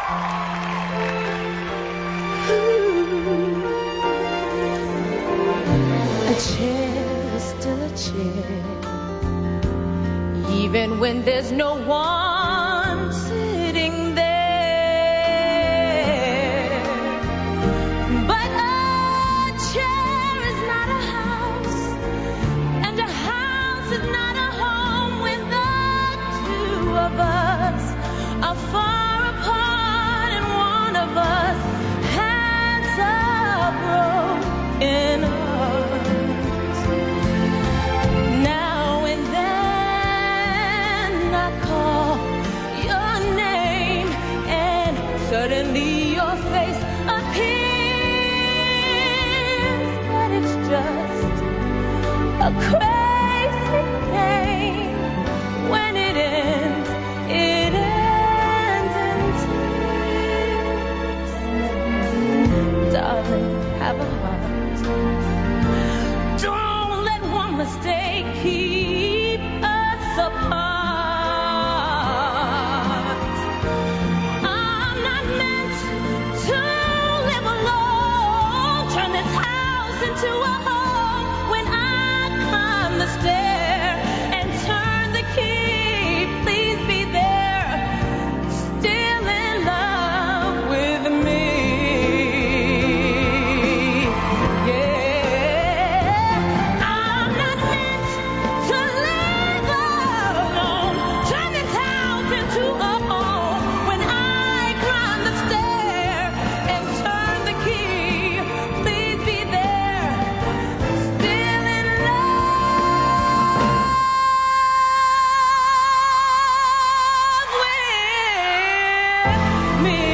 A chair is still a chair, even when there's no one sitting there. But a chair is not a house, and a house is not a home when the two of us are far apart and one of us has a broken heart. Now and then I call your name, and suddenly your face appears, but it's just a crazy game. When it ends in tears. Darling, have a heart. Don't let one mistake keep us apart. I'm not meant to live alone. Turn this house into a home. When I climb the stair and turn the key, please be there, still in love with me. Yeah, I'm not meant to live alone. Turn this house into a home. When I climb the stair and turn the key, please be there, still in love with me.